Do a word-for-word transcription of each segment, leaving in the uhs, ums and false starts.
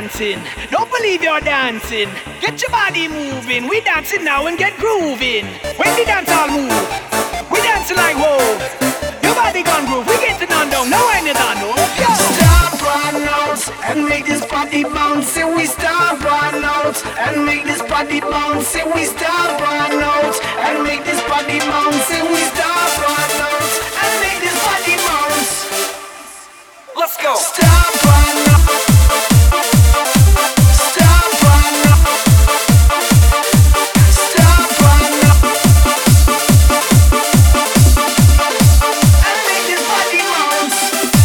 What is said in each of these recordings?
dancing. Don't believe you're dancing. Get your body moving. We dancing now and get grooving. When the dance all move, we dancing like whoa. Your body gone groove. We getting on down. Now I need on no. Stop right now and make this body bounce. Say we stop right now and make this body bounce. Say we stop right now and make this body bounce. Say we stop right now and make this body bounce. Let's go. Stop right now. Stop right now. Stop right now and make this body bounce.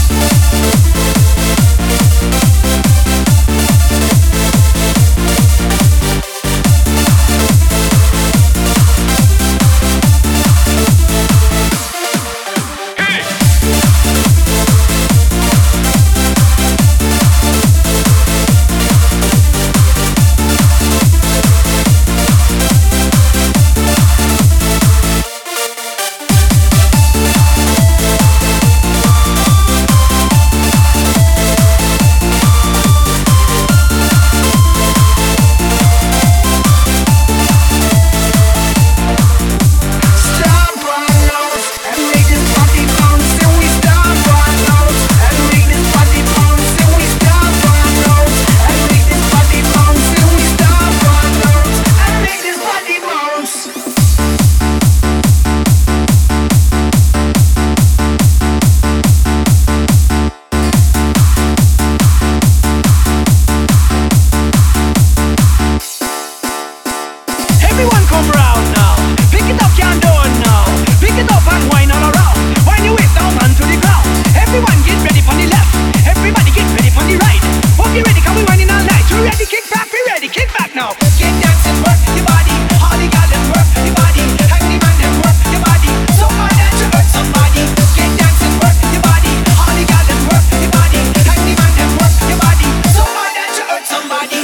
Everyone come round now. Pick it up, can't do it now. Pick it up and whine all around. Whine your waist down onto the ground. Everyone get ready for the left. Everybody get ready for the right. Hope you ready, cause we whining all night. You ready, kick back, we ready, kick back now. Get dancing, work your body. All the girls them work your body. Hang the man them work your body. So hard that you hurt somebody. Get dancing, work your body. All the girls them work your body. Hang the man them work your body. So hard that you hurt somebody.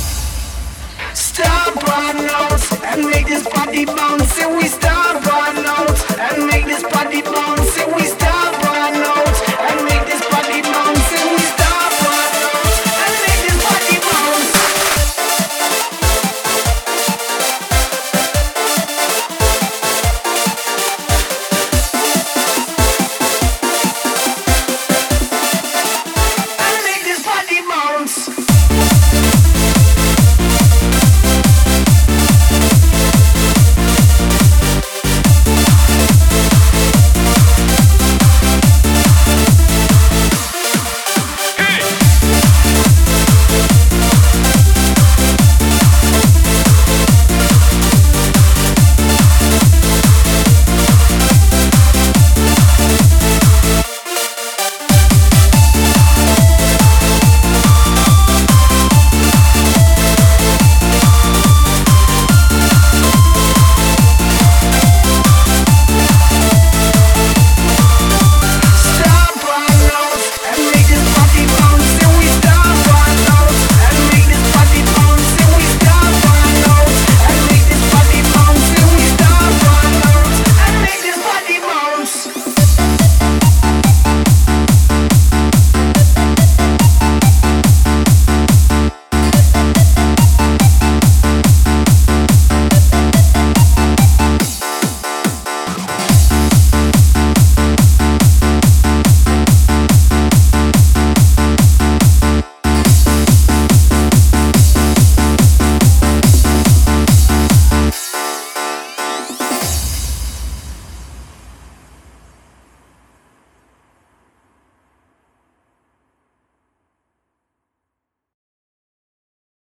Stop right now and make this body bounce. Say we stop right now and make this body bounce. Say we stop.